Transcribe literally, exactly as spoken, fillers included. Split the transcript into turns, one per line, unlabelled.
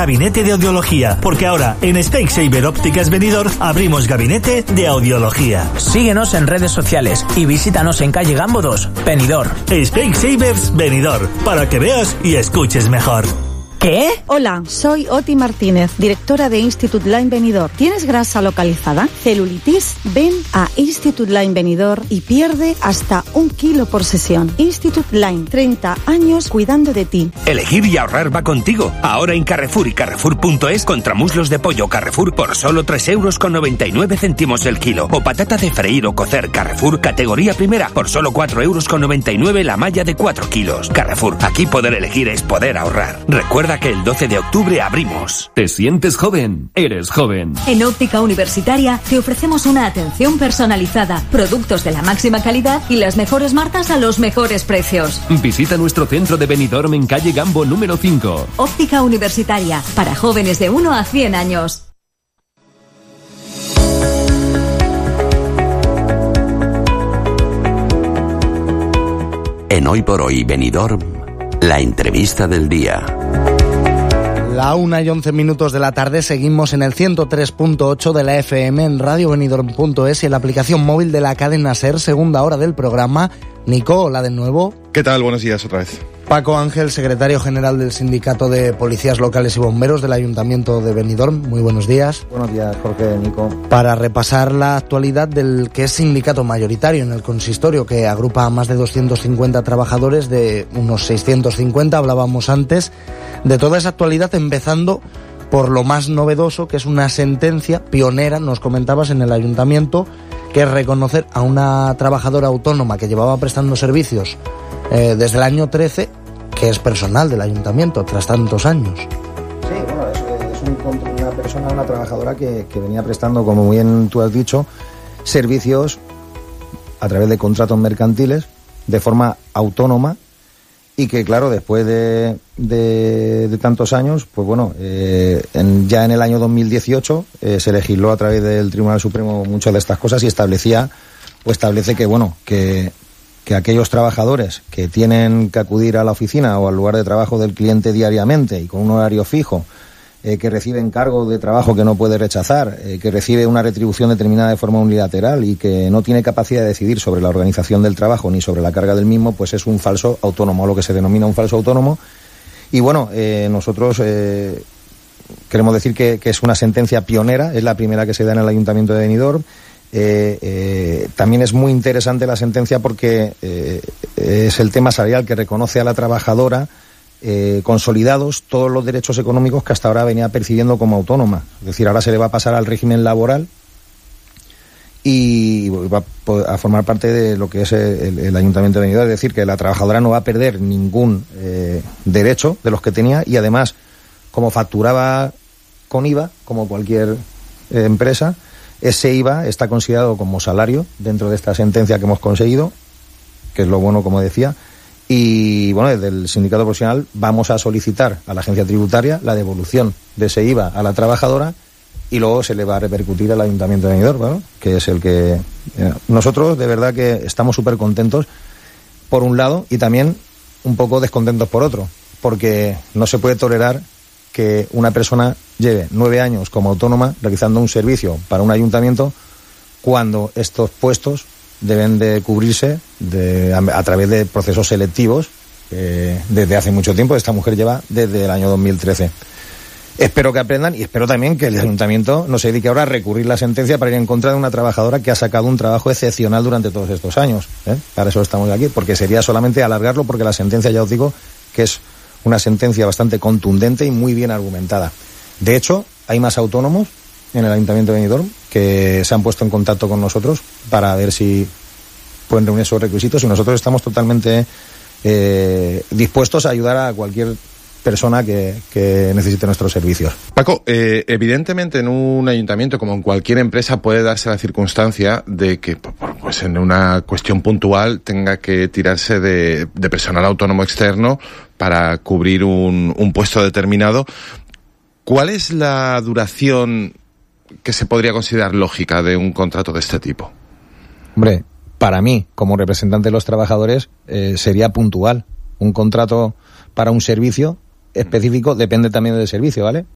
gabinete de audiología, porque ahora en Specsavers Ópticas Benidorm abrimos gabinete de audiología.
Síguenos en redes sociales y visítanos en calle Gambo dos, Benidorm.
Specsavers Benidorm, para que veas y escuches mejor.
¿Qué? Hola, soy Oti Martínez, directora de Institute Line Benidorm. ¿Tienes grasa localizada? ¿Celulitis? Ven a Institute Line Benidorm y pierde hasta un kilo por sesión. Institute Line, treinta años cuidando de ti.
Elegir y ahorrar va contigo. Ahora en Carrefour y Carrefour punto es, contramuslos de pollo Carrefour por solo tres euros con noventa y nueve céntimos el kilo. O patata de freír o cocer Carrefour, categoría primera, por solo cuatro euros con noventa y nueve la malla de cuatro kilos. Carrefour, aquí poder elegir es poder ahorrar. Recuerda que el doce de octubre abrimos.
¿Te sientes joven? Eres joven.
En Óptica Universitaria te ofrecemos una atención personalizada, productos de la máxima calidad y las mejores marcas a los mejores precios.
Visita nuestro centro de Benidorm en calle Gambo número cinco.
Óptica Universitaria, para jóvenes de uno a cien años.
En Hoy por Hoy Benidorm, la entrevista del día.
La una y once minutos de la tarde, seguimos en el ciento tres punto ocho de la F M, en radio benidorm punto es y en la aplicación móvil de la cadena SER. Segunda hora del programa. Nico, hola de nuevo.
¿Qué tal? Buenos días otra vez.
Paco Ángel, secretario general del Sindicato de Policías Locales y Bomberos del Ayuntamiento de Benidorm. Muy buenos días.
Buenos días, Jorge, Nico.
Para repasar la actualidad del que es sindicato mayoritario en el consistorio, que agrupa a más de doscientos cincuenta trabajadores de unos seiscientos cincuenta, hablábamos antes, de toda esa actualidad, empezando por lo más novedoso, que es una sentencia pionera, nos comentabas, en el Ayuntamiento, que es reconocer a una trabajadora autónoma que llevaba prestando servicios eh, desde el año trece, que es personal del Ayuntamiento tras tantos años.
Sí, bueno, es, es un, una persona, una trabajadora que, que venía prestando, como bien tú has dicho, servicios a través de contratos mercantiles de forma autónoma, y que, claro, después de, de, de tantos años, pues bueno, eh, en, ya en el año dos mil dieciocho eh, se legisló a través del Tribunal Supremo muchas de estas cosas y establecía, o establece que, bueno, que, que aquellos trabajadores que tienen que acudir a la oficina o al lugar de trabajo del cliente diariamente y con un horario fijo, eh, que reciben cargo de trabajo que no puede rechazar, eh, que recibe una retribución determinada de forma unilateral y que no tiene capacidad de decidir sobre la organización del trabajo ni sobre la carga del mismo, pues es un falso autónomo, lo que se denomina un falso autónomo. Y bueno, eh, nosotros eh, queremos decir que, que es una sentencia pionera, es la primera que se da en el Ayuntamiento de Benidorm. Eh, eh, también es muy interesante la sentencia porque eh, es el tema salarial que reconoce a la trabajadora Eh, consolidados todos los derechos económicos que hasta ahora venía percibiendo como autónoma. Es decir, ahora se le va a pasar al régimen laboral y va a formar parte de lo que es el, el Ayuntamiento de Benidorm. Es decir, que la trabajadora no va a perder ningún eh, derecho de los que tenía, y además, como facturaba con I V A, como cualquier eh, empresa, ese I V A está considerado como salario dentro de esta sentencia que hemos conseguido, que es lo bueno, como decía. Y bueno, desde el sindicato profesional vamos a solicitar a la agencia tributaria la devolución de ese I V A a la trabajadora, y luego se le va a repercutir al Ayuntamiento de Benidorm, ¿no? Que es el que... Eh, nosotros de verdad que estamos súper contentos por un lado y también un poco descontentos por otro, porque no se puede tolerar que una persona lleve nueve años como autónoma realizando un servicio para un ayuntamiento cuando estos puestos deben de cubrirse de, a, a través de procesos selectivos eh, desde hace mucho tiempo. Esta mujer lleva desde el año dos mil trece. Espero que aprendan y espero también que el Ayuntamiento no se dedique ahora a recurrir la sentencia para ir en contra de una trabajadora que ha sacado un trabajo excepcional durante todos estos años, ¿eh? Para eso estamos aquí, porque sería solamente alargarlo, porque la sentencia, ya os digo, que es una sentencia bastante contundente y muy bien argumentada. De hecho, hay más autónomos en el Ayuntamiento de Benidorm que se han puesto en contacto con nosotros para ver si pueden reunir esos requisitos, y nosotros estamos totalmente eh, dispuestos a ayudar a cualquier persona que, que necesite nuestros servicios.
Paco, eh, evidentemente en un ayuntamiento, como en cualquier empresa, puede darse la circunstancia de que pues en una cuestión puntual tenga que tirarse de, de personal autónomo externo para cubrir un, un puesto determinado. ¿Cuál es la duración que se podría considerar lógica de un contrato de este tipo?
Hombre, para mí, como representante de los trabajadores, eh, sería puntual. Un contrato para un servicio específico depende también del servicio, ¿vale?